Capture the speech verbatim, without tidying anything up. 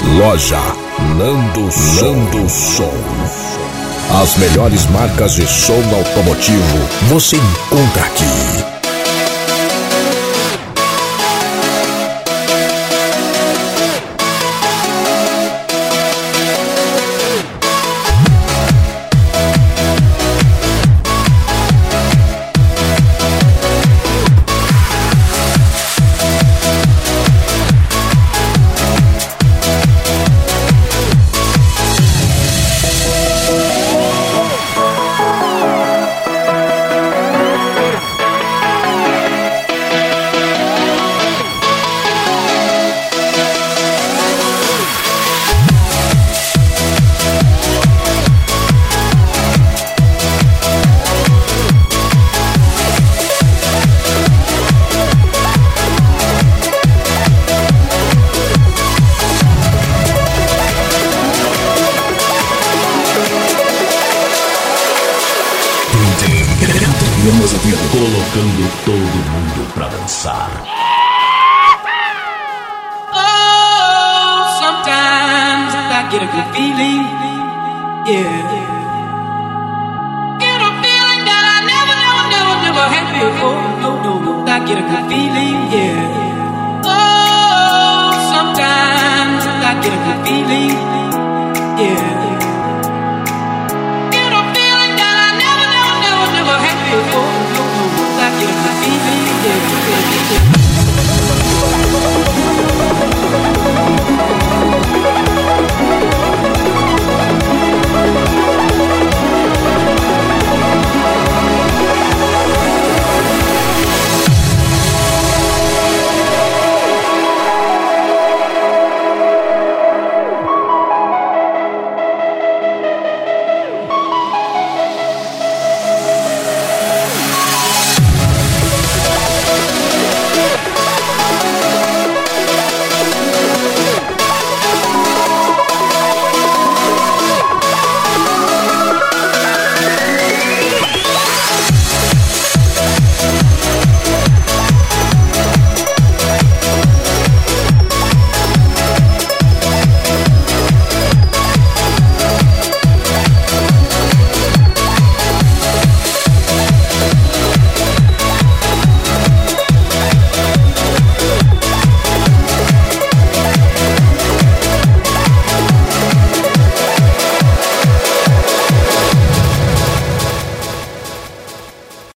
Loja Nando Nando Som. As melhores marcas de som automotivo você encontra aqui. Colocando todo mundo pra dançar. Oh, sometimes I get a good feeling, yeah. Get a feeling that I never, never, never, never had before. No, no, no, I get a good feeling, yeah. Oh, sometimes I get a good feeling, yeah.